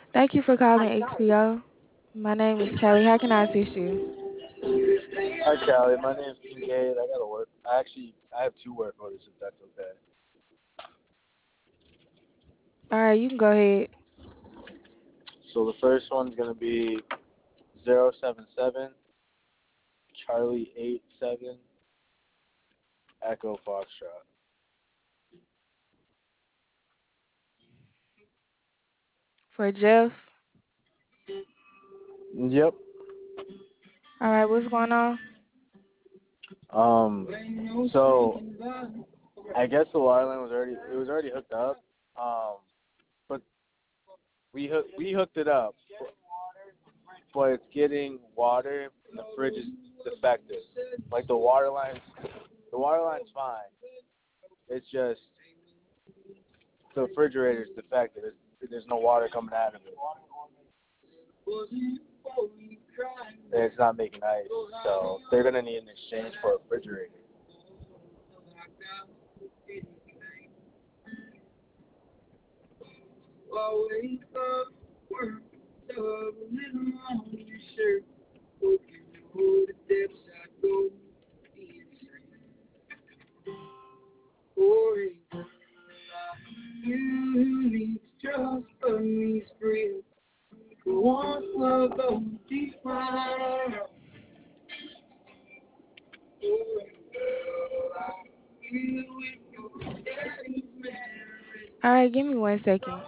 Thank you for calling XPO. My name is Kelly. How can I assist you? Hi, Callie. My name's Kincaid. I got to work. I have two work orders if that's okay. All right, you can go ahead. So the first one's gonna be 077 Charlie 87 Echo Foxtrot. For Jeff. Yep. All right, what's going on? Um. So I guess the water line was already hooked up. But we hooked it up, but it's getting water and the fridge is defective. Like the water line's fine. It's just the refrigerator's defective. There's no water coming out of it. And it's not making ice. So they're gonna need an exchange for a refrigerator. All right, give me 1 second.